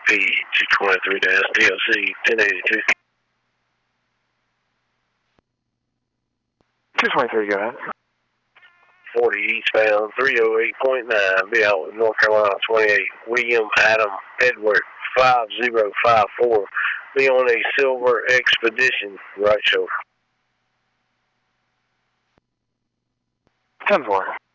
P223-DLC 1082. 223, go ahead. 40 eastbound, 308.9, be out with North Carolina 28, William Adam Edward 5054, be on a Silver Expedition, right shoulder. 10-4.